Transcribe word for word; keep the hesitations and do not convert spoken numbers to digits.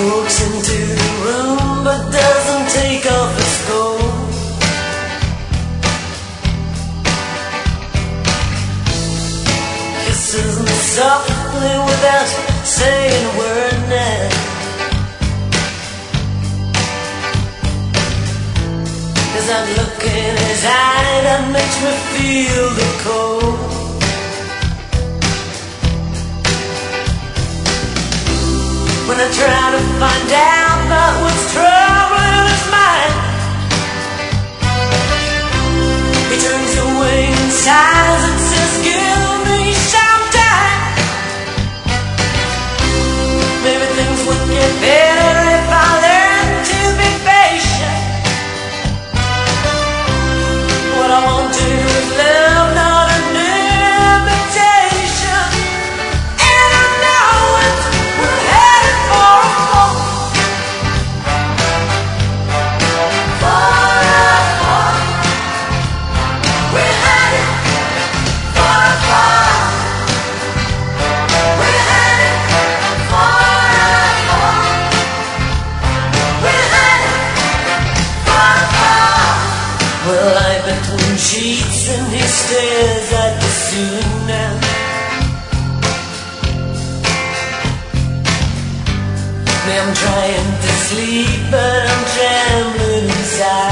walks into the room but doesn't take off his coat. Kisses me softly without saying a word now. Cause that look in his eye that makes me feel the cold. When I try to find out about what's troubling his mind, he turns away and sighs and says, give me some time. Maybe things would get better if I learned to be patient. What I want to do is love, not an invitation. And I know it, we're headed for a fall. For a fall. We're headed for a fall. We're headed for a fall. We're headed for a fall. Well, lie between sheets and he stares at the ceiling now. Me, I'm trying to sleep, but I'm trembling inside.